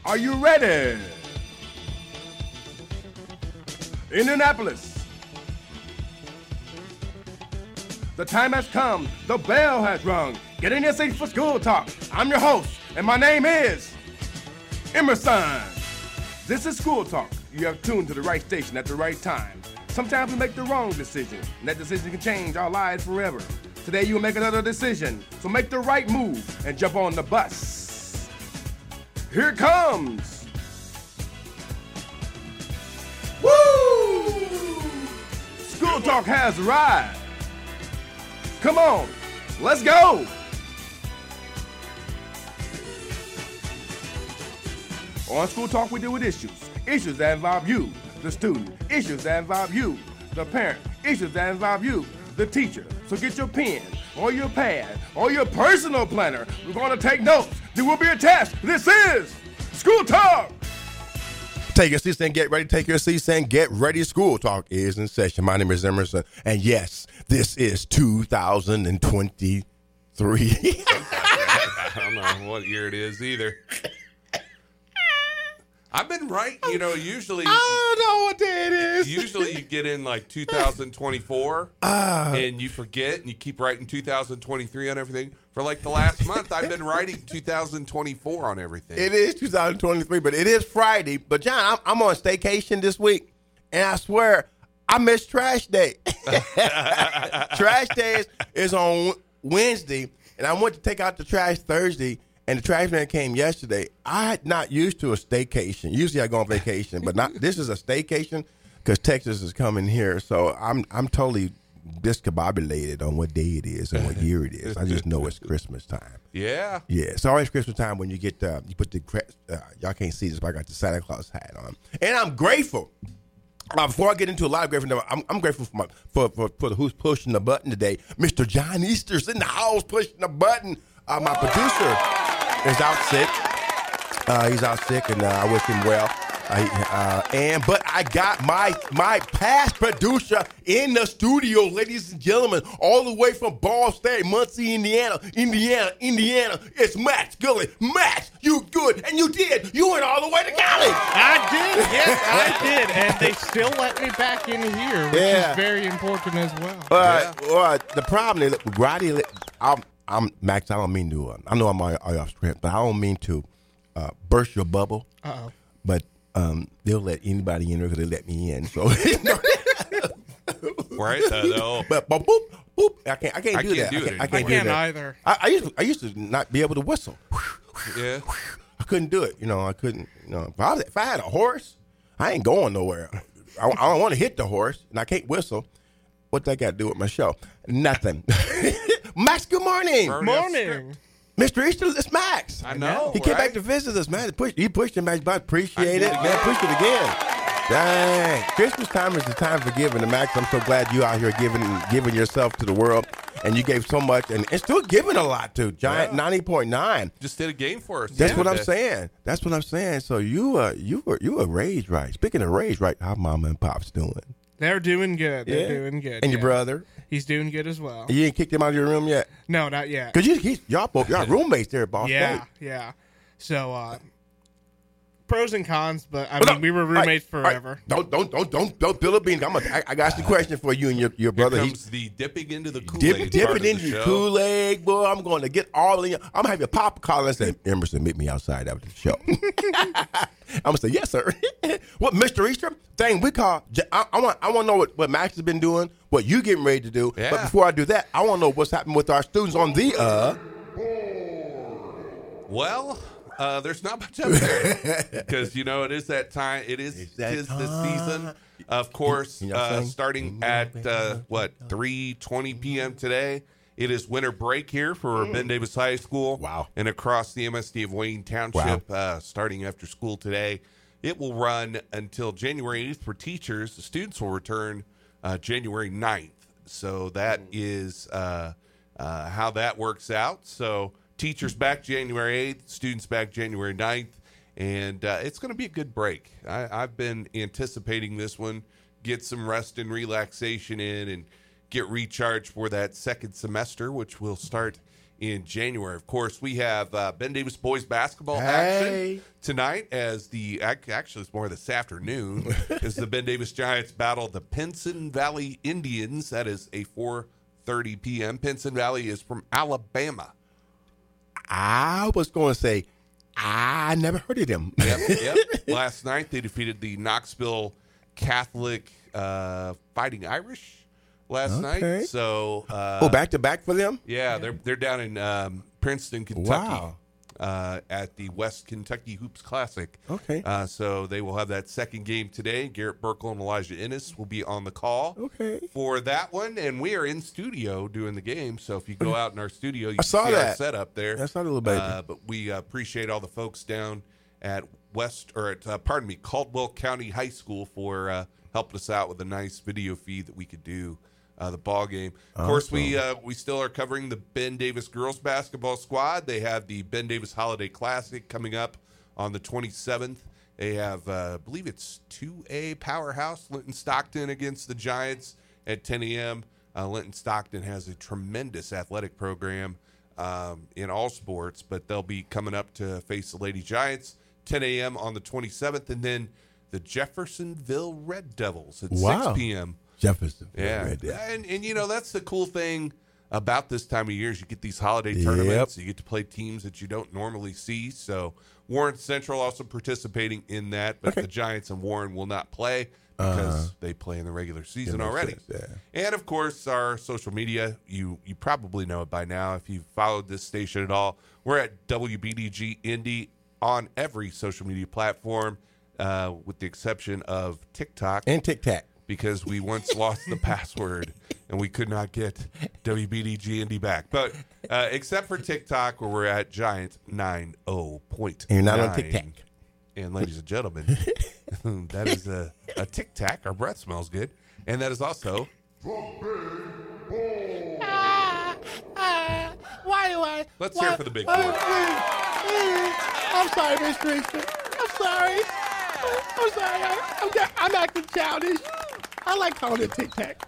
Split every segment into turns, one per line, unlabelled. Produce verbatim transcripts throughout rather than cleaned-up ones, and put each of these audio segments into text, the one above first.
Are you ready? Indianapolis. The time has come. The bell has rung. Get in your seat for School Talk. I'm your host, and my name is Emerson. This is School Talk. You have tuned to the right station at the right time. Sometimes we make the wrong decision, and that decision can change our lives forever. Today you will make another decision, so make the right move and jump on the bus. Here it comes. Woo! School Talk has arrived. Come on, let's go. On School Talk, we deal with issues. Issues that involve you, the student. Issues that involve you, the parent. Issues that involve you, the teacher. So get your pen or your pad or your personal planner. We're going to take notes. There will be a test. This is School Talk.
Take your seats and get ready. Take your seats and get ready. School Talk is in session. My name is Emerson. And yes, this is two thousand twenty-three.
I don't know what year it is either. I've been right, you know, usually.
I don't know what day it is.
Usually you get in like two thousand twenty-four uh, and you forget and you keep writing two thousand twenty-three on everything. For like the last month, I've been writing two thousand twenty-four on everything.
It is two thousand twenty-three, but it is Friday. But, John, I'm, I'm on staycation this week, and I swear I missed Trash Day. Trash Day is, is on Wednesday, and I went to take out the trash Thursday. And the trash man came yesterday. I'm not used to a staycation. Usually I go on vacation, but not. This is a staycation because Texas is coming here. So I'm I'm totally discombobulated on what day it is and what year it is. I just know it's Christmas time.
Yeah.
Yeah. It's always Christmas time when you get uh, you put the uh, y'all can't see this, but I got the Santa Claus hat on, and I'm grateful. Uh, before I get into a lot of grateful, I'm, I'm grateful for my for, for for who's pushing the button today. Mister John Easter's in the house pushing the button. Uh, my producer is out sick. Uh, he's out sick, and uh, I wish him well. Uh, uh, and but I got my my past producer in the studio, ladies and gentlemen, all the way from Ball State, Muncie, Indiana, Indiana, Indiana. It's Max Gully. Max, you good, and you did. You went all the way to college.
I did, yes, I did, and they still let me back in here, which
Yeah.
is very important as well.
Uh, yeah. uh, the problem is, Roddy, I'm, I'm Max. I don't mean to. Uh, I know I'm all, all off script, but I don't mean to uh, burst your bubble.
Uh oh.
But um, they'll let anybody in there because they let me in. So
right, uh, no.
But, but boop, boop. I can't. I can't
I
do
can't
that.
do
I can't,
it.
I
I
can't,
can't
do that.
either.
I, I used to, I used to not be able to whistle.
Yeah.
I couldn't do it. You know, I couldn't. You know, if I, was, if I had a horse, I ain't going nowhere. I, I don't want to hit the horse, and I can't whistle. What that got to do with my show? Nothing. Max, good morning.
Burn
Morning.
Mister Easter, it's Max.
I know.
He came
right?
back to visit us, man. He pushed, he pushed him back, but appreciate it. Man, pushed it again. Dang. Christmas time is the time for giving. And Max, I'm so glad you out here giving giving yourself to the world. And you gave so much, and, and still giving a lot, too. Giant
Yeah.
ninety point nine.
Just did a game for us.
That's
yeah,
what I'm
today.
saying. That's what I'm saying. So you uh you were you were raised right. Speaking of raised right, how mama and pop's doing?
They're doing good. They're
Yeah.
doing good.
And your
yeah.
brother?
He's doing good as well.
You ain't kicked him out of your room yet?
No, not yet.
Because you, he's, y'all both, y'all roommates there at Ball
Yeah,
State.
yeah. So, uh, pros and cons, but I
Hold
mean,
on.
we were
All right,
roommates
all right.
forever.
Don't don't don't don't don't spill a bean. I'm a, I, I got some question for you and your, your
Here
brother. He-
comes the dipping into the
Dip,
Kool-Aid
dip
part
it
of
into
the
your
show.
Kool-Aid, boy. I'm going to get all in your, I'm going to have your pop call and say, Emerson, meet me outside after the show. I'm going to say, yes, sir. What, Mister Easter? Thing we call, I, I want I want to know what, what Max has been doing, what you getting ready to do.
Yeah.
But before I do that, I want to know what's happening with our students on the, uh,
Well, uh, there's not much up there because you know it is that time. It is
It's that
tis the
time.
season. Of course,
Can y'all
uh,
sing?
starting at uh, what three twenty p.m. today. It is winter break here for Ben Davis High School.
Wow.
And across the M S D of Wayne Township, uh, starting after school today. It will run until January eighth for teachers. The students will return uh, January ninth. So that is uh, uh, how that works out. So teachers back January eighth, students back January ninth. And uh, it's going to be a good break. I, I've been anticipating this one, get some rest and relaxation in and get recharged for that second semester, which will start in January. Of course, we have uh, Ben Davis boys basketball
Hey.
action tonight as the, actually it's more this afternoon, as the Ben Davis Giants battle the Pinson Valley Indians. That is a four thirty p.m. Pinson Valley is from Alabama.
I was going to say, I never heard of them.
Yep, yep. Last night they defeated the Knoxville Catholic uh, Fighting Irish last
Okay.
night. So, uh,
oh, back to back for them?
yeah, they're they're down in um, Princeton, Kentucky,
Wow.
uh, at the West Kentucky Hoops Classic.
Okay.
Uh, so they will have that second game today. Garrett Burkle and Elijah Ennis will be on the call
Okay.
for that one, and we are in studio doing the game. So if you go out in our studio, you
I
can
saw
see our
that.
setup there.
I saw the little baby.
Uh, but we uh, appreciate all the folks down at West or at uh, pardon me Caldwell County High School for uh, helping us out with a nice video feed that we could do uh, the ball game. Of course, we uh, we still are covering the Ben Davis girls basketball squad. They have the Ben Davis Holiday Classic coming up on the twenty-seventh. They have, uh, I believe it's two A powerhouse Linton Stockton against the Giants at ten a.m. Uh, Linton Stockton has a tremendous athletic program um, in all sports, but they'll be coming up to face the Lady Giants ten a.m. on the twenty-seventh, and then the Jeffersonville Red Devils at
Wow.
six p.m.
Jefferson.
Yeah,
Right there.
and and you know that's the cool thing about this time of year is you get these holiday
Yep.
tournaments. You get to play teams that you don't normally see. So Warren Central also participating in that, but
Okay.
the Giants and Warren will not play because they play in the regular season
makes
already.
sense, yeah.
And of course, our social media, you you probably know it by now if you've followed this station at all. We're at W B D G Indy on every social media platform, uh, with the exception of TikTok,
And Tic Tac.
because we once lost the password and we could not get W B D G Indy back. But uh, except for TikTok, where we're at Giant ninety point nine.
And you're not on Tic Tac.
And ladies and gentlemen, that is a, a Tic Tac. Our breath smells good. And that is also...
Why do I?
Let's hear it for the big boy.
I'm sorry, Miss Teresa. I'm sorry. I'm sorry. I, I'm, got- I'm acting childish. I like calling it Tic Tac.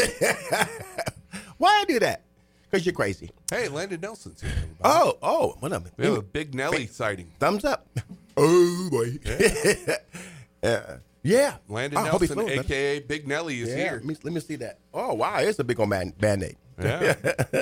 Why I do that? Because you're crazy.
Hey, Landon Nelson's here. everybody.
Oh, oh, what up?
We have a big Nelly sighting.
Thumbs up. Oh, boy. Yeah. yeah.
Landon
I hope he's
Nelson,
feeling
a k a. Big Nelly, is
Yeah,
here.
Let me, let me see that. Oh, wow. It's a big old man, Band-Aid.
Yeah.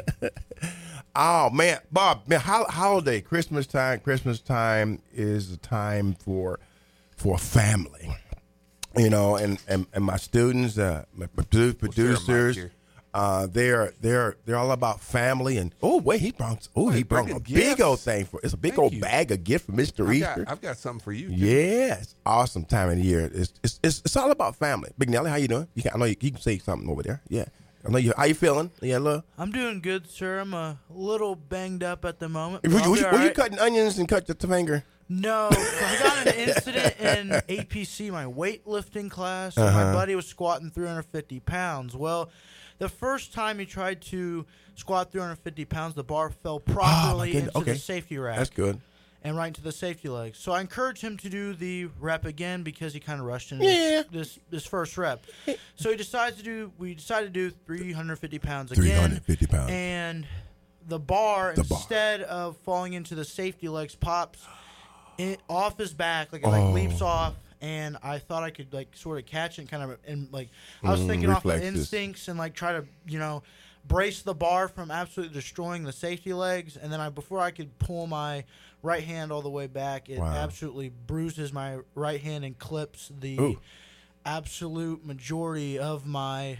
Oh, man. Bob, man, ho- holiday, Christmas time, Christmas time is a time for for family. You know, and, and, and my students, uh, my produ- producers,
here.
uh, they're they're they're all about family. And oh, wait, he brought oh he
he's
brought
bringing
a big
gifts.
old thing for it's a big
Thank
old
you.
bag of gift for Mister
I've
Easter.
got, I've got something for you. too.
Yeah, it's awesome time of the year. It's it's it's, it's all about family. Big Nelly, how you doing? You can, I know you, you can say something over there. Yeah, I know you. How you feeling? Yeah, look.
I'm doing good, sir. I'm a little banged up at the moment.
Were,
but
you-
I'll
were
be
you,
all
were you
right.
cutting onions and cut your finger?
No, I got in an incident in A P C, my weightlifting class. And
Uh-huh.
My buddy was squatting three hundred fifty pounds. Well, the first time he tried to squat three hundred fifty pounds, the bar fell properly
goodness.
into
Okay.
the safety rack.
That's good.
And right into the safety legs. So I encouraged him to do the rep again because he kind of rushed in
Yeah.
this, this this first rep. So he decides to do. We decided to do three hundred fifty pounds
three
again.
hundred fifty pounds.
And the bar,
The bar.
instead of falling into the safety legs, pops in, off his back, like it like
Oh.
leaps off. And I thought I could like sort of catch it, and kind of, and like I was
Mm,
thinking off of
reflexes.
instincts and like try to, you know, brace the bar from absolutely destroying the safety legs. And then I, before I could pull my right hand all the way back, it
Wow.
absolutely bruises my right hand and clips the
Ooh.
absolute majority of my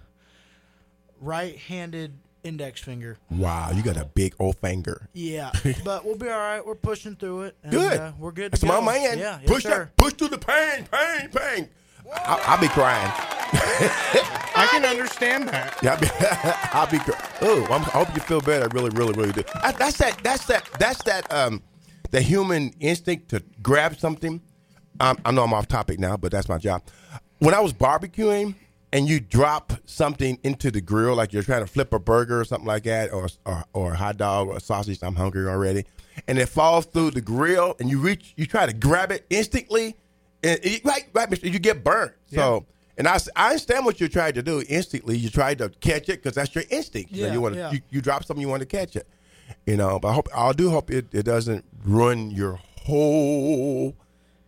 right-handed index finger.
Wow, you got a big old finger.
Yeah, but we'll be all right. We're pushing through it. And,
Good.
Uh, we're good.
That's
to
my
go.
man.
Yeah, yes,
push
sir.
that, push through the pain, pain, pain. I'll, I'll be crying.
I can understand that.
Yeah, I'll be, I'll be. cr- Oh, I'm, I hope you feel better. I really, really, really do. I, that's that. That's that. That's that. Um, the human instinct to grab something. Um, I know I'm off topic now, but that's my job. When I was barbecuing and you drop something into the grill, like you're trying to flip a burger or something like that, or or, or a hot dog or a sausage. I'm hungry already, and it falls through the grill, and you reach, you try to grab it instantly, and it, right, right, Mister you get burnt. So. And I, s- I understand what you're trying to do instantly. You try to catch it because that's your instinct. You, know,
Yeah,
you want to
yeah.
you, you drop something, you want to catch it. You know, but I hope I do hope it, it doesn't ruin your whole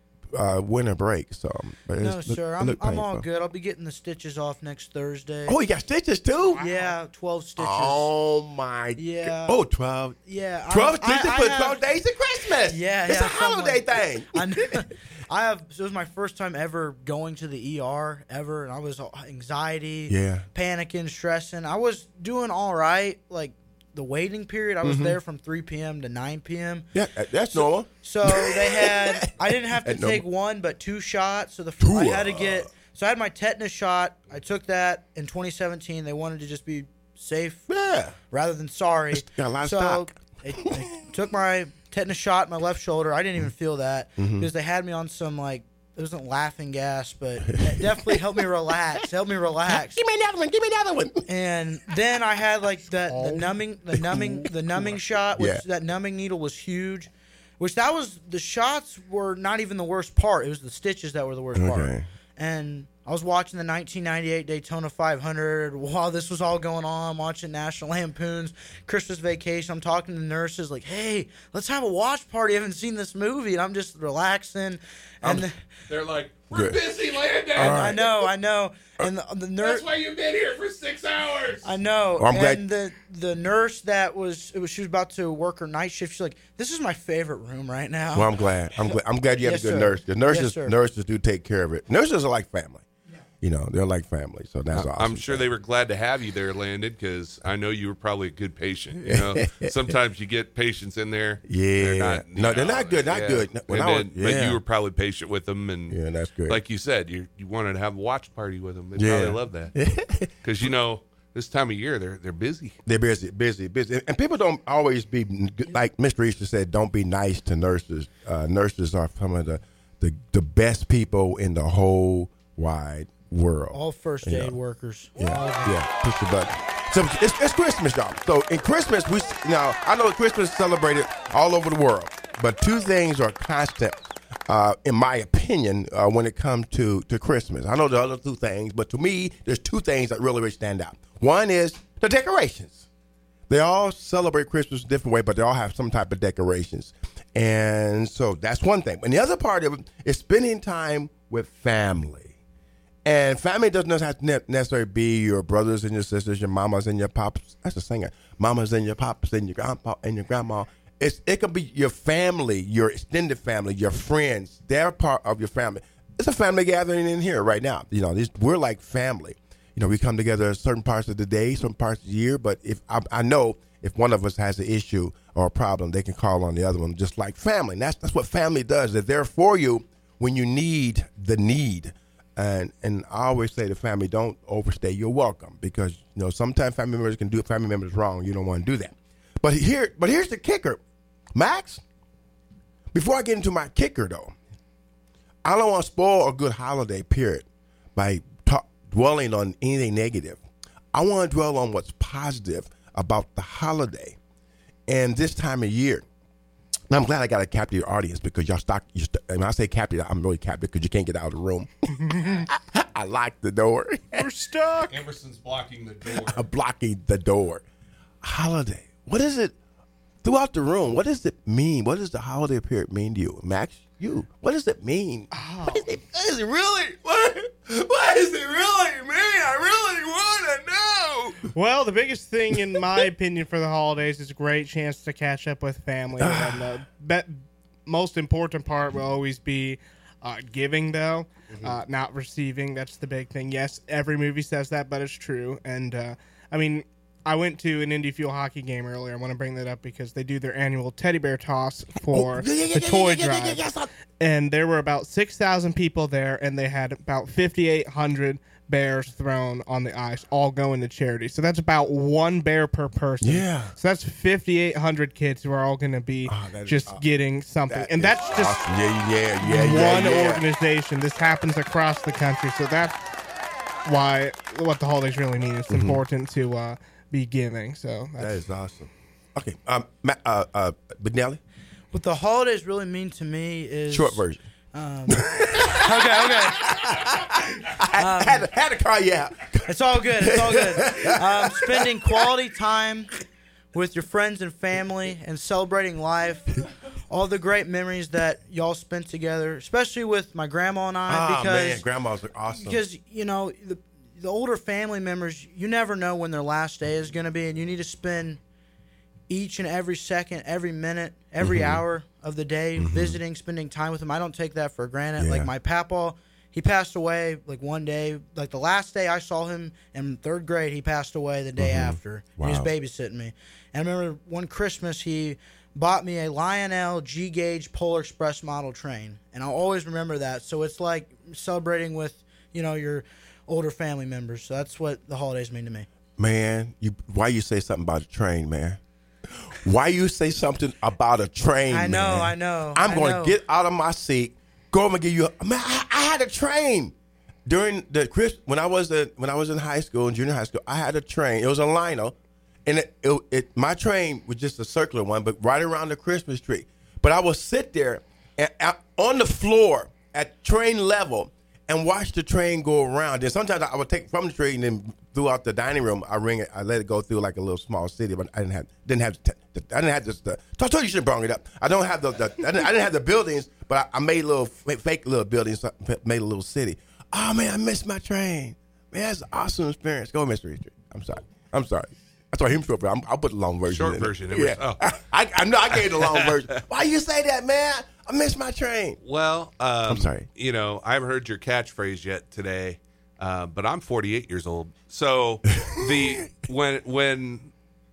uh, winter break. So, but
No,
it's,
sir.
look,
I'm,
look
I'm all
painful.
good. I'll be getting the stitches off next Thursday.
Oh, you got stitches too?
Yeah, twelve stitches.
Oh my
Yeah.
God. Oh, twelve.
Yeah.
twelve
I- I-
stitches
I
for
have-
twelve days of Christmas.
Yeah,
It's
yeah,
a
something
holiday
like that.
thing.
I, know, I have. So it was my first time ever going to the E R ever, and I was all anxiety,
Yeah.
panicking, stressing. I was doing all right. Like the waiting period, I was there from three p.m. to nine p.m.
Yeah, that- that's normal.
So they had. I didn't have to
At no-
take one, but two shots. So the
Two,
I had to
uh,
get. So I had my tetanus shot. I took that in twenty seventeen. They wanted to just be safe
Yeah.
rather than sorry.
got a lot of
so
stock.
They, they took my tetanus shot in my left shoulder. I didn't even feel that
Mm-hmm.
because they had me on some like it wasn't laughing gas, but it definitely helped me relax. Helped me relax.
Give me another one. Give me another one.
And then I had like the, the numbing, the numbing, the numbing shot. Which
Yeah.
that numbing needle was huge. Which that was the shots were not even the worst part. It was the stitches that were the worst part.
Okay.
And I was watching the nineteen ninety-eight Daytona five hundred while this was all going on. Watching National Lampoon's Christmas Vacation. I'm talking to the nurses like, "Hey, let's have a watch party. I haven't seen this movie." And I'm just relaxing. And the,
They're like, we're
Good.
busy, Landon.
I know, I know. And the, the nurse.
That's why you've been here for six hours.
I know.
Well, I'm
and
glad-
the the nurse that was it was she was about to work her night shift. She's like, "This is my favorite room right now."
Well, I'm glad. I'm glad. I'm glad you have
Yes,
a good
sir.
nurse. The nurses,
Yes, sir.
nurses do take care of it. Nurses are like family. You know, they're like family. So that's awesome.
I'm sure they were glad to have you there, Landon, because I know you were probably a good patient. You know, sometimes you get patients in there.
Yeah.
they're not, you
No, they're
know,
not good, not good. When
And
I was-
then- But
yeah.
you were probably patient with them, and
Yeah, that's good.
Like you said, you you wanted to have a watch party with them. They
Yeah.
probably love that because you know this time of year they're they're busy.
They're busy, busy, busy, and people don't always be like Mister Easter said. Don't be nice to nurses. Uh, nurses are some of the, the the best people in the whole wide world.
All first
You
aid
know.
workers.
Yeah, yeah. Push the button. So it's, it's Christmas, y'all. So in Christmas, we now I know Christmas is celebrated all over the world, but two things are constant, uh, in my opinion, uh, when it comes to to Christmas. I know the other two things, but to me, there's two things that really, really stand out. One is the decorations. They all celebrate Christmas a different way, but they all have some type of decorations, and so that's one thing. And the other part of it is spending time with family. And family doesn't have to ne- necessarily be your brothers and your sisters, your mamas and your pops. That's a singer. Mamas and your pops and your grandpa and your grandma. It's it could be your family, your extended family, your friends. They're part of your family. It's a family gathering in here right now. You know, this, we're like family. You know, we come together certain parts of the day, certain parts of the year. But if I, I know if one of us has an issue or a problem, they can call on the other one, just like family. And that's that's what family does. They're there for you when you need the need. And and I always say to family, don't overstay your welcome, because you know sometimes family members can do family members wrong. You don't want to do that. But here, but here's the kicker, Max. Before I get into my kicker, though, I don't want to spoil a good holiday period by talk, dwelling on anything negative. I want to dwell on what's positive about the holiday and this time of year. And I'm glad I got a captive audience, because y'all stock. You st- and when I say captive, I'm really captive because you can't get out of the room. I locked the door.
We're stuck.
Emerson's blocking the door.
I'm blocking the door. Holiday. What is it throughout the room? What does it mean? What does the holiday period mean to you, Max? You. What does it mean?
Oh.
What, is it, what is it really? What, what does it really mean? I really want to know.
Well, the biggest thing, in my opinion, for the holidays is a great chance to catch up with family. And the be- most important part will always be uh, giving, though, uh, not receiving. That's the big thing. Yes, every movie says that, but it's true. And, uh, I mean, I went to an Indy Fuel hockey game earlier. I want to bring that up because they do their annual teddy bear toss for
Oh, yeah, yeah, yeah,
the
yeah,
toy
yeah, yeah, yeah,
drive.
yeah, yeah, yeah.
And there were about six thousand people there, and they had about fifty-eight hundred bears thrown on the ice, all going to charity. So that's about one bear per person.
Yeah.
So that's fifty-eight hundred kids who are all going to be
Oh, that is
just
awesome.
getting something.
That
and
is
that's just
awesome. yeah, yeah, yeah, yeah,
one
yeah.
organization. This happens across the country. So that's why what the holidays really mean. It's
Mm-hmm.
important to uh, be giving. So that's
That is awesome. Okay, um, Ma- uh, uh, McNally,
What the holidays really mean to me is
short version.
Okay, okay.
I had, to, had to call you out.
It's all good. It's all good. Um, spending quality time with your friends and family and celebrating life. All the great memories that y'all spent together, especially with my grandma and I.
Ah,
because,
man, grandmas are awesome.
Because, you know, the, the older family members, you never know when their last day is going to be, and you need to spend each and every second, every minute, every mm-hmm. hour of the day mm-hmm. visiting, spending time with them. I don't take that for granted. Yeah. Like my papa, he passed away like one day. Like the last day I saw him in third grade, he passed away the day mm-hmm. after. Wow. He was babysitting me. And I remember one Christmas he bought me a Lionel G-Gauge Polar Express model train. And I'll always remember that. So it's like celebrating with, you know, your older family members. So that's what the holidays mean to me.
Man, you why you say something about a train, man? Why you say something about a train,
I know,
man?
I know.
I'm
I
going
know.
to get out of my seat, go over and give you a, man, I, I had a train. During the Chris when I was a, when I was in high school, in junior high school, I had a train. It was a Lionel. And it, it, it, my train was just a circular one, but right around the Christmas tree. But I would sit there and, uh, on the floor at train level and watch the train go around. And sometimes I would take from the train and then throughout the dining room, I ring it, I let it go through like a little small city, but I didn't have didn't have the, I didn't have this. The, I told you you should bring it up. I don't have the, the I, didn't, I didn't have the buildings, but I, I made little fake little buildings, made a little city. Oh man, I missed my train. Man, that's an awesome experience. Go, Mister Easter. I'm sorry. I'm sorry. I told him short version. I'll put the long version.
Short
in
version.
Yeah.
Oh.
I, I know I gave the long version. Why you say that, man? I missed my train.
Well, um,
I'm sorry.
You know, I haven't heard your catchphrase yet today, uh, but I'm forty-eight years old. So the when when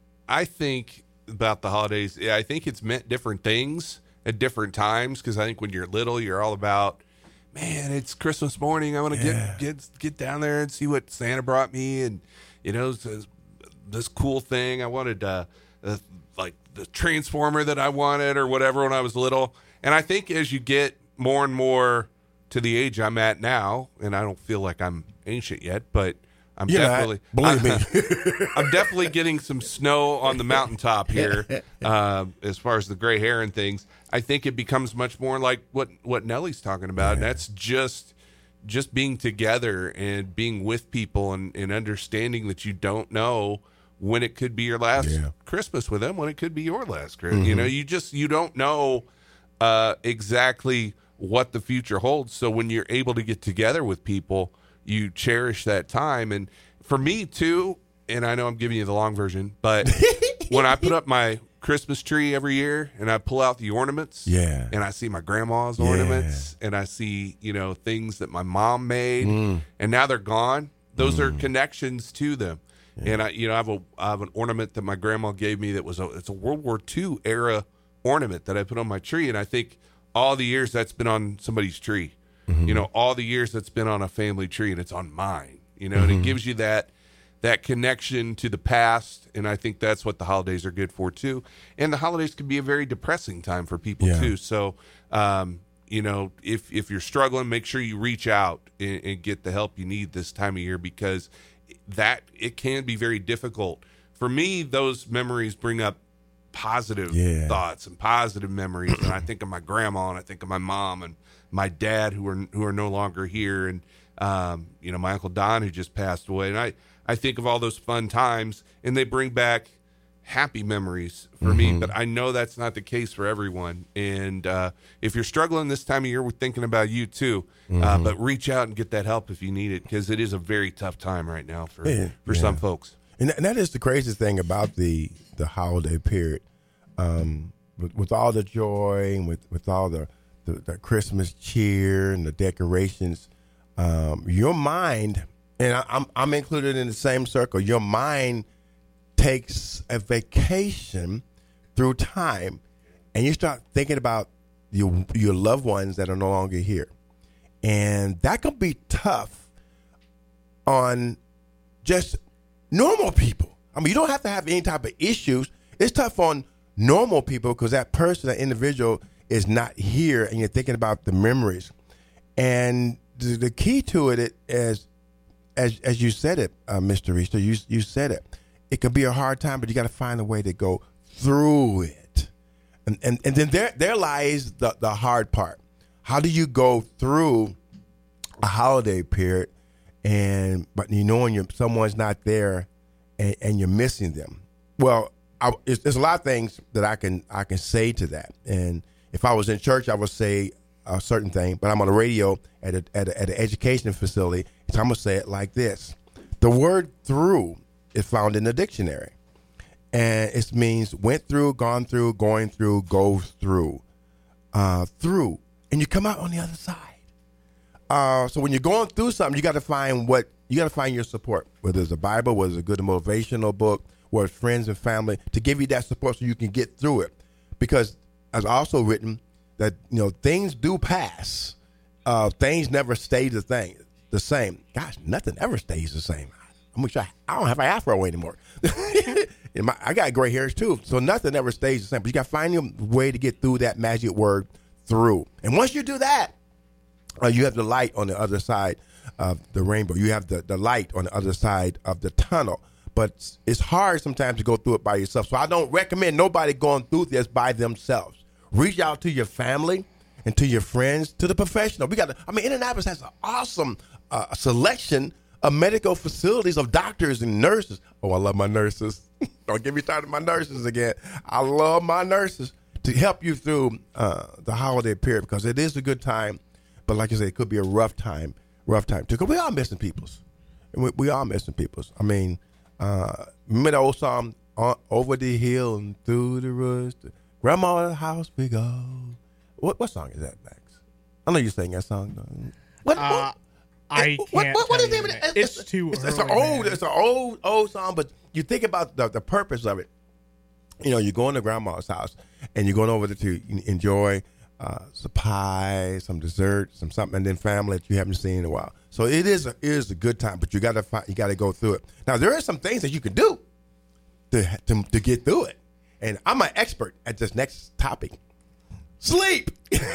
I think about the holidays, yeah, I think it's meant different things at different times. Because I think when you're little, you're all about, man, it's Christmas morning. I want to
Yeah.
get get get down there and see what Santa brought me, and you know. This, this cool thing I wanted, uh, uh, like the transformer that I wanted or whatever when I was little. And I think as you get more and more to the age I'm at now, and I don't feel like I'm ancient yet, but I'm
You're
definitely,
not. Believe me.
I'm definitely getting some snow on the mountaintop here. Uh, as far as the gray hair and things, I think it becomes much more like what, what Nellie's talking about. Yeah. And that's just, just being together and being with people and, and understanding that you don't know when it could be your last yeah. Christmas with them, when it could be your last Christmas. Mm-hmm. You know, you just, you don't know uh, exactly what the future holds. So when you're able to get together with people, you cherish that time. And for me too, and I know I'm giving you the long version, but when I put up my Christmas tree every year and I pull out the ornaments
yeah.
and I see my grandma's yeah. ornaments and I see, you know, things that my mom made
mm.
and now they're gone. Those
mm.
are connections to them. Yeah. And I, you know, I have a, I have an ornament that my grandma gave me that was a, it's a World War Two era ornament that I put on my tree. And I think all the years that's been on somebody's tree, mm-hmm. you know, all the years that's been on a family tree and it's on mine, you know, mm-hmm. and it gives you that, that connection to the past. And I think that's what the holidays are good for too. And the holidays can be a very depressing time for people
yeah.
too. So, um, you know, if, if you're struggling, make sure you reach out and, and get the help you need this time of year, because that it can be very difficult. For me, those memories bring up positive
yeah.
thoughts and positive memories. And I think of my grandma and I think of my mom and my dad who are, who are no longer here. And, um, you know, my Uncle Don who just passed away. And I, I think of all those fun times and they bring back happy memories for mm-hmm. me, but I know that's not the case for everyone. And uh, if you're struggling this time of year, we're thinking about you too. Mm-hmm. Uh, but reach out and get that help if you need it, because it is a very tough time right now for
yeah,
for
yeah.
some folks.
And, and that is the craziest thing about the the holiday period, um, with, with all the joy and with, with all the, the, the Christmas cheer and the decorations. Um, your mind, and I, I'm I'm included in the same circle. Your mind takes a vacation through time, and you start thinking about your your loved ones that are no longer here, and that can be tough on just normal people. I mean, you don't have to have any type of issues. It's tough on normal people because that person, that individual, is not here, and you're thinking about the memories. And the, the key to it is, as as you said it, uh, Mister Easter, you you said it. It can be a hard time, but you got to find a way to go through it. And and, and then there there lies the, the hard part. How do you go through a holiday period, and but you know when you're, someone's not there, and, and you're missing them? Well, I, it's, there's a lot of things that I can I can say to that. And if I was in church, I would say a certain thing. But I'm on the radio at a, at, a, at an education facility, so I'm gonna say it like this: the word "through" is found in the dictionary, and it means went through, gone through, going through, goes through, uh, through, and you come out on the other side. Uh, so when you're going through something, you got to find what you got to find your support. Whether it's a Bible, whether it's a good motivational book, whether it's friends and family, to give you that support so you can get through it. Because as also written that you know things do pass, uh, things never stay the thing the same. Gosh, nothing ever stays the same. I'm wish I, I don't have an afro anymore. And my, I got gray hairs too, so nothing ever stays the same. But you got to find a way to get through that magic word "through." And once you do that, uh, you have the light on the other side of the rainbow. You have the, the light on the other side of the tunnel. But it's hard sometimes to go through it by yourself. So I don't recommend nobody going through this by themselves. Reach out to your family and to your friends, to the professional. We got to, I mean, Indianapolis has an awesome uh, selection of medical facilities of doctors and nurses. Oh, I love my nurses. Don't get me started with my nurses again. I love my nurses to help you through uh, the holiday period because it is a good time. But like I said, it could be a rough time, rough time too. Because we are missing peoples. And we, we are missing peoples. I mean, uh, remember the old song, uh, Over the Hill and Through the Woods, to Grandma's house we go. What what song is that, Max? I know you sang that song. What,
Uh, I
what,
can't
what, what
tell
is the
you
name of
that.
that?
It's too
it's,
early.
it's an old,
man.
it's an old, old song, but you think about the, the purpose of it. You know, you're going to grandma's house and you're going over there to enjoy uh, some pie, some dessert, some something, and then family that you haven't seen in a while. So it is a, it is a good time, but you got to find, you got to go through it. Now there are some things that you can do to, to to get through it, and I'm an expert at this next topic: sleep.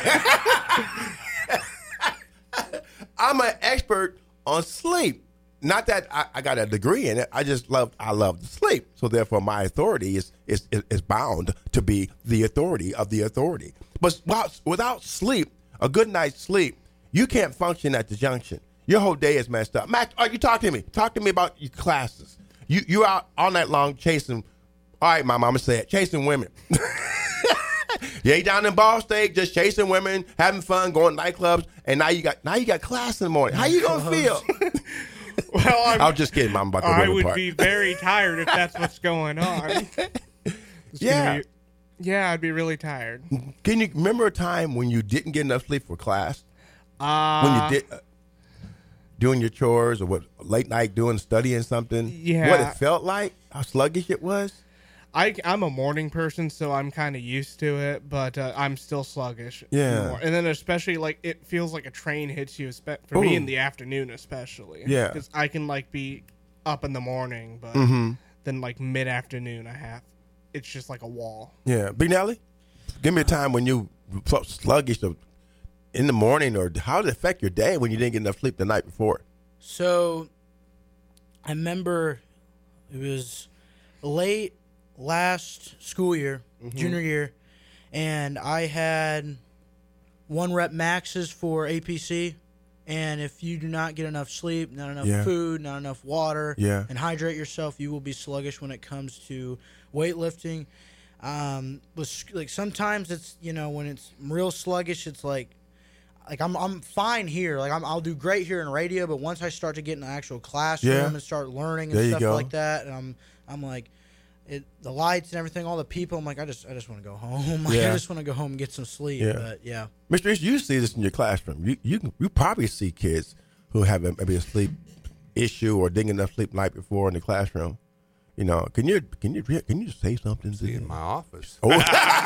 I'm an expert on sleep. Not that I, I got a degree in it. I just love I love to sleep. So therefore, my authority is is is bound to be the authority of the authority. But without, without sleep, a good night's sleep, you can't function at the junction. Your whole day is messed up. Max, are you talking to me? Talk to me about your classes. You you out all night long chasing. All right, my mama said chasing women. You ain't down in Ball State just chasing women, having fun, going to nightclubs, and now you got now you got class in the morning. How you gonna feel?
Well, I'm,
I was just kidding, Mom, about the
I
women
would
part.
be very tired if that's what's going on. It's gonna
Yeah.
be- yeah, I'd be really tired.
Can you remember a time when you didn't get enough sleep for class?
Uh,
When you did uh, doing your chores or what late night doing studying something?
Yeah.
What it felt like? How sluggish it was?
I, I'm a morning person, so I'm kind of used to it, but uh, I'm still sluggish. in the
Yeah.
mor- And then especially, like, it feels like a train hits you, espe- for me
Ooh.
in the afternoon especially.
Yeah.
Because I can, like, be up in the morning, but
Mm-hmm.
then, like, mid-afternoon I have, it's just like a wall.
Yeah. Big Nelly, give me a time when you felt sluggish or in the morning, or how did it affect your day when you didn't get enough sleep the night before?
So, I remember it was late last school year, junior year, and I had one rep maxes for A P C. And if you do not get enough sleep, not enough
Yeah.
food, not enough water,
Yeah.
and hydrate yourself, you will be sluggish when it comes to weightlifting. Um, with, like sometimes it's you know when it's real sluggish, it's like like I'm I'm fine here, like I'm, I'll do great here in radio, but once I start to get in the actual classroom
Yeah.
and start learning
There
and
you
stuff
go.
like that, and I'm I'm like. It, the lights and everything, all the people. I'm like, I just, I just want to go home. Like,
Yeah.
I just want to go home and get some sleep.
Yeah.
But yeah,
Mister East, you see this in your classroom. You you can- you probably see kids who have a, maybe a sleep issue or didn't get enough sleep the night before in the classroom. You know, can you can you can you say something to
in
them?
my office.
Oh.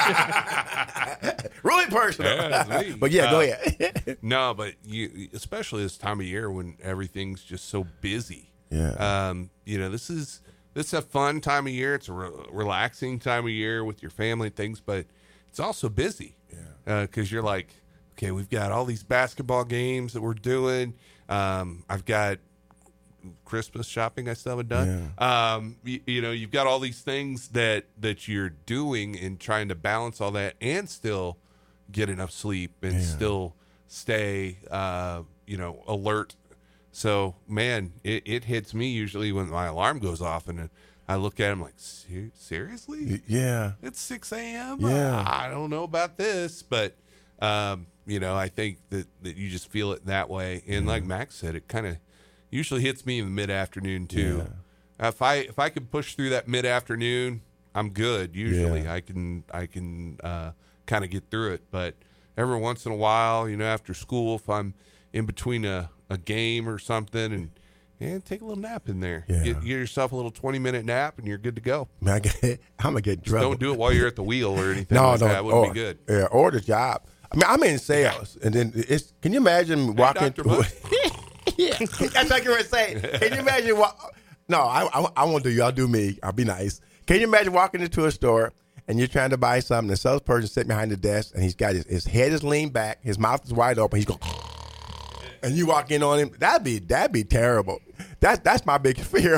Really personal.
Yeah, that's me.
But yeah, go
Uh,
ahead.
No, but you, especially this time of year when everything's just so busy.
Yeah.
Um, you know, this is this is a fun time of year. It's a re- relaxing time of year with your family and things, but it's also busy. Yeah. Because you're like, okay, we've got all these basketball games that we're doing. Um, I've got Christmas shopping I still haven't done. Um, you, you know, you've got all these things that that you're doing and trying to balance all that and still get enough sleep and still stay, uh, you know, alert. So, man, it, it hits me usually when my alarm goes off and I look at them like, Ser- seriously?
Yeah.
It's six a.m.?
Yeah.
I don't know about this, but, um, you know, I think that, that you just feel it that way. And like Max said, it kind of usually hits me in the mid-afternoon, too. Yeah. If I if I could push through that mid-afternoon, I'm good. Usually yeah. I can, I can uh, kind of get through it. But every once in a while, you know, after school, if I'm in between a, a game or something and, and take a little nap in there.
Yeah.
Get, get yourself a little twenty-minute nap, and you're good to go.
Man, I get, I'm going to get drunk.
Don't do it while you're at the wheel or anything
no,
like
no,
that. That wouldn't
or,
be good.
Yeah, or the job. I mean, I'm in sales, and then it's. Can you imagine
Hey,
walking?
Doctor Bush.
Yeah, that's what you were saying. Can you imagine what? No, I, I, I won't do you. I'll do me. I'll be nice. Can you imagine walking into a store and you're trying to buy something? The salesperson sitting behind the desk, and he's got his, his head is leaned back, his mouth is wide open. He's going, and you walk in on him. That'd be that'd be terrible. That's that's my biggest fear.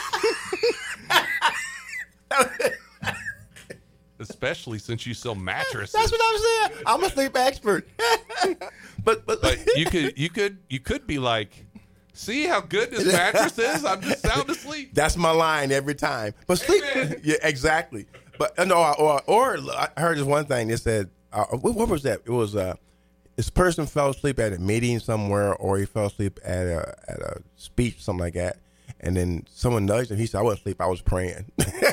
Especially since you sell mattresses.
That's what I'm saying. I'm a sleep expert. but, but
but you could you could you could be like, see how good this mattress is? I'm just sound asleep.
That's my line every time. But sleep, yeah, exactly. But uh, no, or, or or I heard this one thing. They said, uh, what, what was that? It was uh, this person fell asleep at a meeting somewhere, or he fell asleep at a at a speech, something like that. And then someone nudged him. He said, "I wasn't asleep. I was praying."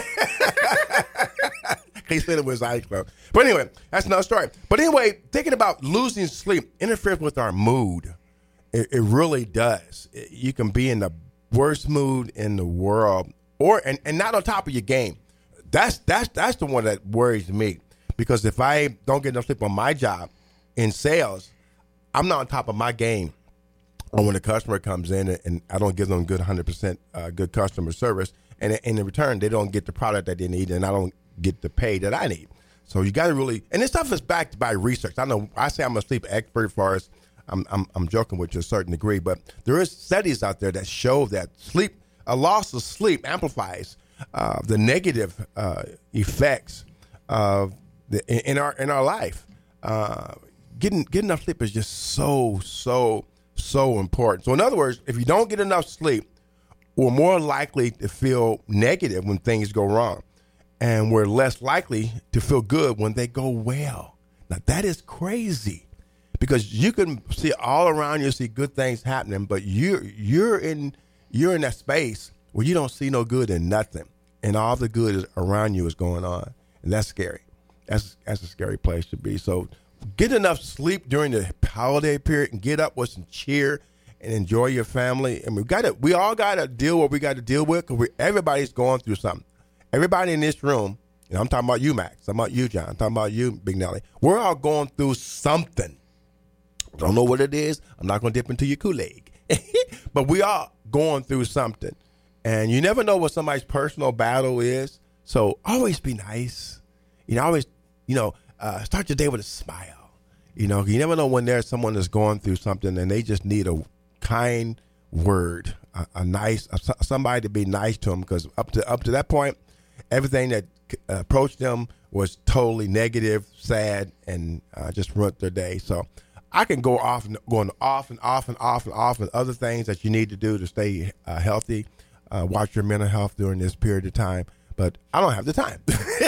He said it was eyes closed. But anyway, that's another story. But anyway, thinking about losing sleep interferes with our mood. It, it really does. It, you can be in the worst mood in the world, or and, and not on top of your game. That's that's that's the one that worries me, because if I don't get enough sleep on my job in sales, I'm not on top of my game. Or when a customer comes in and, and I don't give them good one hundred percent uh, good customer service, and, and in return they don't get the product that they need, and I don't get the pay that I need. So you got to really, and this stuff is backed by research. I know I say I'm a sleep expert for us. I'm, I'm I'm joking with you to a certain degree, but there is studies out there that show that sleep, a loss of sleep amplifies uh, the negative uh, effects of the, in our in our life. Uh, getting getting enough sleep is just so so so important. So in other words, if you don't get enough sleep, we're more likely to feel negative when things go wrong. And we're less likely to feel good when they go well. Now, that is crazy, because you can see all around you, see good things happening, but you're, you're, in, you're in that space where you don't see no good in nothing. And all the good is around you is going on. And that's scary. That's, that's a scary place to be. So get enough sleep during the holiday period and get up with some cheer and enjoy your family. And we got to, we all got to deal with what we got to deal with, because everybody's going through something. Everybody in this room, and I'm talking about you, Max. I'm talking about you, John. I'm talking about you, Big Nelly. We're all going through something. Don't know what it is. I'm not going to dip into your Kool-Aid. But we are going through something. And you never know what somebody's personal battle is. So always be nice. You know, always, you know, uh, start your day with a smile. You know, you never know when there's someone that's going through something and they just need a kind word, a, a nice, a, somebody to be nice to them, because up to up to that point, everything that uh, approached them was totally negative, sad, and uh, just ruined their day. So I can go off and going off and off and off and off and other things that you need to do to stay uh, healthy, uh, watch your mental health during this period of time. But I don't have the time.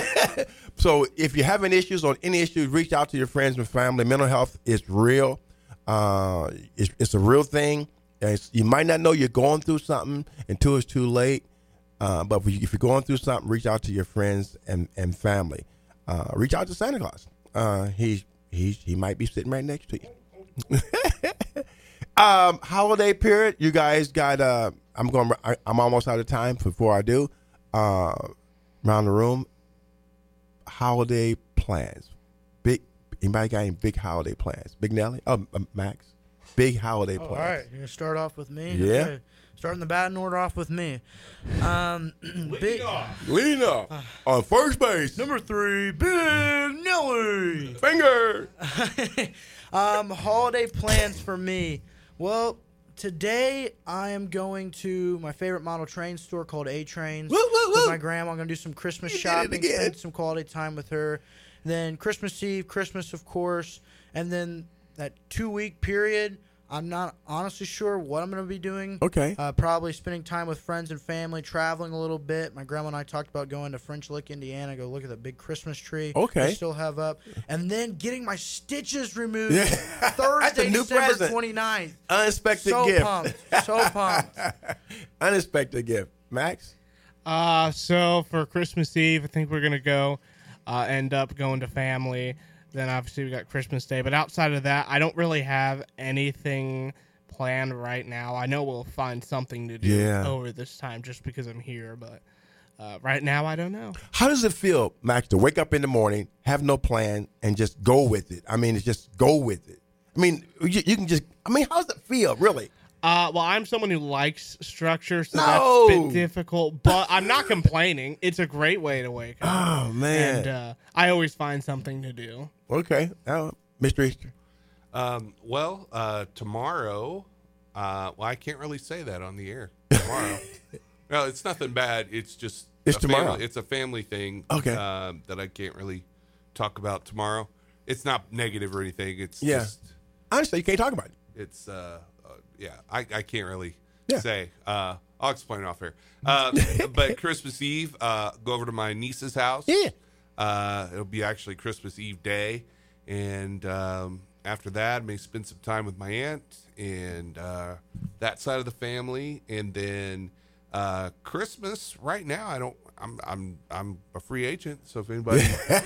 So if you're having issues on any issues, reach out to your friends and family. Mental health is real. Uh, it's, it's a real thing. It's, you might not know you're going through something until it's too late. Uh, but if you're going through something, reach out to your friends and, and family. Uh, reach out to Santa Claus. Uh, he he he might be sitting right next to you. um, holiday period. You guys got. Uh, I'm going. I, I'm almost out of time. Before I do, uh, around the room. Holiday plans. Big. Anybody got any big holiday plans? Big Nelly. Oh, uh, Max. Big holiday
Oh,
plans.
all right, you're gonna start off with me.
Yeah.
Okay. Starting the batting order off with me. Um, big
Lena on first base.
number three, Big Nelly.
Finger.
um, holiday plans for me. Well, today I am going to my favorite model train store called A Trains
Woo, woo,
with
woo.
my grandma. I'm gonna do some Christmas
You did it
shopping,
again.
spend some quality time with her. Then Christmas Eve, Christmas of course, and then that two week period. I'm not honestly sure what I'm going to be doing.
Okay.
Uh, probably spending time with friends and family, traveling a little bit. My grandma and I talked about going to French Lick, Indiana, go look at the big Christmas tree.
Okay.
They still have up. And then getting my stitches removed
Yeah.
Thursday,
That's a new
December
present.
twenty-ninth.
Unexpected
So
gift.
pumped. So pumped.
Unexpected gift. Max?
Uh, so for Christmas Eve, I think we're gonna go, uh, end up going to family. Then obviously we got Christmas Day, but outside of that, I don't really have anything planned right now. I know we'll find something to do
Yeah.
over this time just because I'm here, but uh, right now I don't know.
How does it feel, Max, to wake up in the morning, have no plan, and just go with it? I mean, it's just go with it. I mean, you, you can just, I mean, how does it feel, really?
Uh, well, I'm someone who likes structure, so
No.
that's a bit difficult, but I'm not complaining. It's a great way to wake up.
Oh, man.
And uh, I always find something to do.
Okay. Uh, Mister Easter.
Um, well, uh, tomorrow, uh, well, I can't really say that on the air. Tomorrow. No, it's nothing bad. It's just
It's
a
tomorrow.
Family, it's a family thing.
Okay.
Um, that I can't really talk about tomorrow. It's not negative or anything. It's
Yeah.
just,
Honestly, you can't talk about it.
it's, uh, uh yeah, I, I can't really
Yeah.
say. Uh, I'll explain off here. Uh, but Christmas Eve, uh, go over to my niece's house.
Yeah.
Uh, it'll be actually Christmas Eve day. And um, after that, I may spend some time with my aunt and uh, that side of the family. And then uh, Christmas, right now, I don't. I'm I'm I'm a free agent. So if anybody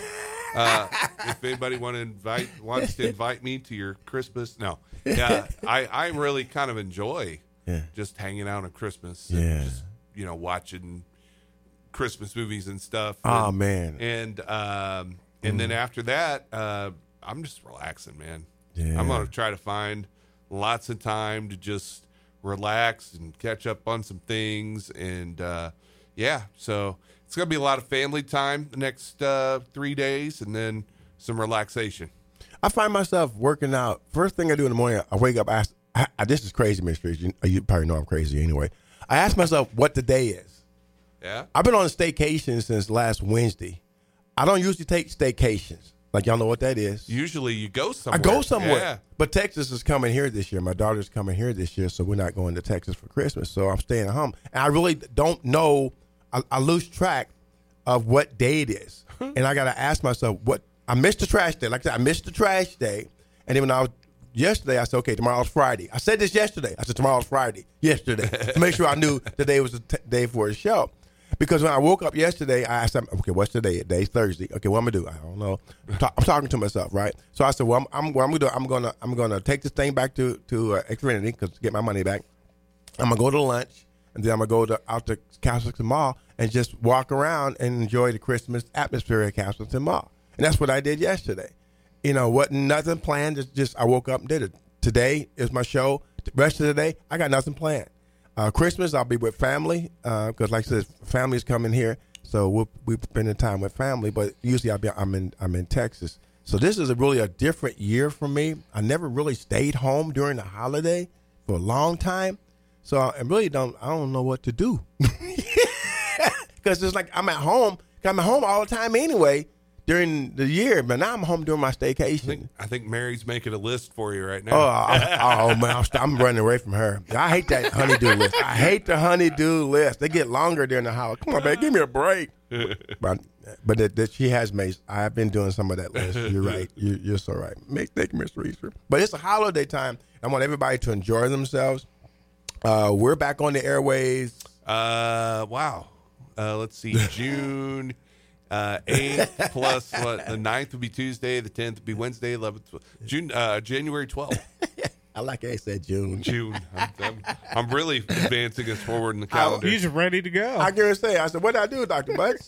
uh, if anybody want to invite wants to invite me to your Christmas, no, yeah, I I really kind of enjoy
Yeah.
just hanging out on Christmas.
Yeah.
And just, you know, watching Christmas movies and stuff.
Oh,
and,
man.
And um, and
Mm.
then after that, uh, I'm just relaxing, man.
Yeah.
I'm gonna try to find lots of time to just relax and catch up on some things, and uh, yeah, so it's gonna be a lot of family time the next uh, three days, and then some relaxation.
I find myself working out. First thing I do in the morning, I wake up, I ask, I, I, this is crazy, Mister You, you probably know I'm crazy anyway. I ask myself what the day is.
Yeah.
I've been on a staycation since last Wednesday. I don't usually take staycations. Like, y'all know what that is.
Usually you go somewhere.
I go somewhere.
Yeah.
But Texas is coming here this year. My daughter's coming here this year, so we're not going to Texas for Christmas. So I'm staying at home. And I really don't know. I, I lose track of what day it is. And I got to ask myself, what I missed the trash day. Like I said, I missed the trash day. And then when I was yesterday, I said, okay, tomorrow's Friday. I said this yesterday. I said, tomorrow's Friday. Yesterday. To make sure I knew the day was the t- day for the show. Because when I woke up yesterday, I asked, okay, what's today? Today's Thursday. Okay, what am I gonna do? I don't know. I'm, ta- I'm talking to myself, right? So I said, well, I'm, I'm, what I'm gonna do, I'm gonna, I'm gonna take this thing back to to uh, Xfinity because to get my money back. I'm gonna go to lunch, and then I'm gonna go to out to Castleton Mall and just walk around and enjoy the Christmas atmosphere at Castleton Mall. And that's what I did yesterday. You know, wasn't nothing planned. Just, just I woke up and did it. Today is my show. The rest of the day, I got nothing planned. Uh, Christmas, I'll be with family because, uh, like I said, family's coming here, so we'll we're spending time with family. But usually, I'll be I'm in I'm in Texas, so this is a really a different year for me. I never really stayed home during the holiday for a long time, so I really don't I don't know what to do because it's like I'm at home. I'm at home all the time anyway during the year, but now I'm home during my staycation.
I think, I think Mary's making a list for you right
Oh,
now.
I, oh man, I'm, I'm running away from her. I hate that honeydew list. I hate the honeydew list. They get longer during the holiday. Come on, man, give me a break. But but that, that she has made. I've been doing some of that list. You're right. You, you're so right. Thank you, Mister Easter. But it's a holiday time. I want everybody to enjoy themselves. Uh, we're back on the airways.
Uh, wow. Uh, let's see, June uh, eighth plus what? The ninth would be Tuesday. The tenth would be Wednesday. eleventh, June, uh, January twelfth.
I like I said June.
June. I'm, I'm, I'm really advancing us forward in the calendar.
He's ready to go.
I can say. I said, what did I do, Doctor Butts?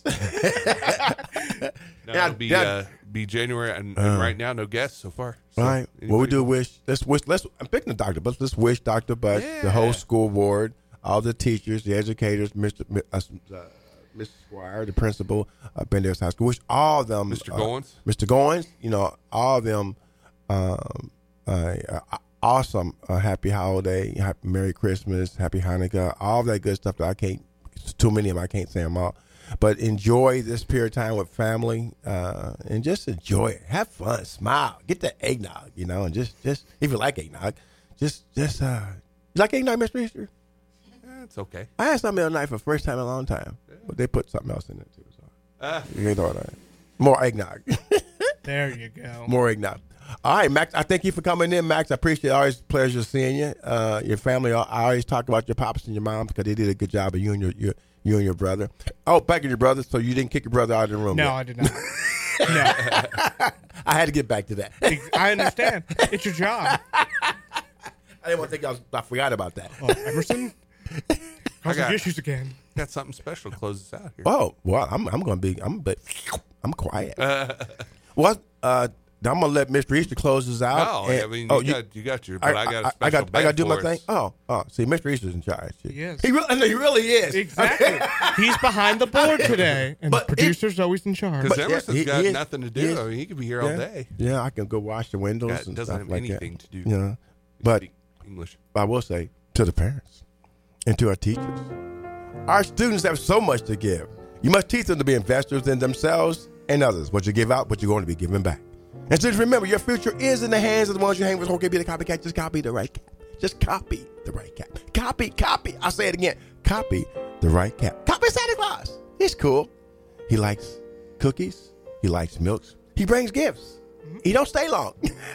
No,
Yeah,
it'll be
yeah.
uh, be January, and, and right now, no guests so far. So,
All right. Well, we
anybody-
do wish. Let's wish. Let's. I'm picking the Doctor Butts. Let's wish Doctor Butts, the
Yeah.
whole school board, all the teachers, the educators, Mister Mi- Uh, uh, Mister Squire, the principal, uh, Benders High School. Wish all of them.
Mister
uh,
Goins?
Mister Goins. You know, all of them. Um, uh, uh, awesome. Uh, happy holiday. Happy Merry Christmas. Happy Hanukkah. All that good stuff that I can't. It's too many of them. I can't say them all. But enjoy this period of time with family, uh, and just enjoy it. Have fun, smile, get the eggnog, you know, and just, just if you like eggnog, just, just, uh, you like eggnog, Mister Easter?
It's okay.
I had something the other night for the first time in a long time, but they put something else in it too. So
Uh,
you ain't know that. More eggnog.
There you go.
More eggnog. All right, Max. I thank you for coming in, Max. I appreciate it. Always a pleasure seeing you. Uh, your family. I always talk about your pops and your moms because they did a good job of you and your, your you and your brother. Oh, back to your brother. So you didn't kick your brother out of the room?
No,
yet.
I did not. No,
I had to get back to that.
I understand. It's your job.
I didn't want to think I, was, I forgot about that.
Oh, Emerson, how's
got-
the issues again?
got something special to close us out here.
Oh, well, I'm I'm gonna be I'm but I'm quiet. well, uh, I'm gonna let Mister Easter close us out.
No,
and-
I mean,
oh,
you, got, you got your, but I, got a special
I got I got to do my
bet
thing.
for us.
Oh, oh, see, Mister Easter's in charge.
He is.
He really, he really is.
Exactly. He's behind the board today, and
But
the
it-
producer's always in charge.
Because
But, yeah,
Emerson's
he-
got
he is-
nothing to
he is-
do. I mean, he could be here all
Yeah,
day.
yeah, I can go wash the windows
That
and
doesn't
stuff
have
like
anything
that.
to do.
Yeah, but
Speak English.
I will say to the parents and to our teachers, our students have so much to give. You must teach them to be investors in themselves and others. What you give out, what you're going to be giving back. And just remember, your future is in the hands of the ones you hang with. Okay, be the copycat. Just copy the right cap. Just copy the right cap. Copy, copy. I'll say it again. Copy the right cap. Copy Santa Claus. He's cool. He likes cookies. He likes milks. He brings gifts. He don't stay long.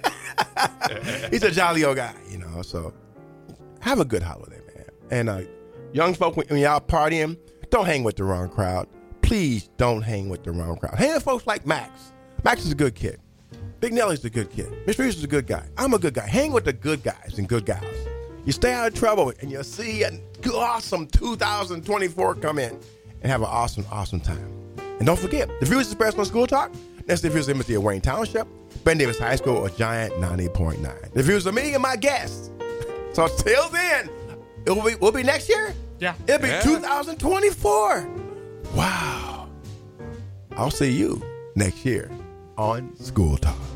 He's a jolly old guy, you know. So have a good holiday, man. And uh, young folk, when y'all partying, don't hang with the wrong crowd. Please don't hang with the wrong crowd. Hang with folks like Max. Max is a good kid. Big Nelly's a good kid. Mister Reese is a good guy. I'm a good guy. Hang with the good guys and good gals. You stay out of trouble, and you'll see an awesome two thousand twenty-four come in and have an awesome, awesome time. And don't forget, the views expressed on School Talk, that's the views of Timothy of Wayne Township, Ben Davis High School, or Giant ninety point nine. The views of me and my guests. So till then, it will be, will be next year?
Yeah.
It'll be
Yeah.
two thousand twenty-four. Wow. I'll see you next year on School Talk.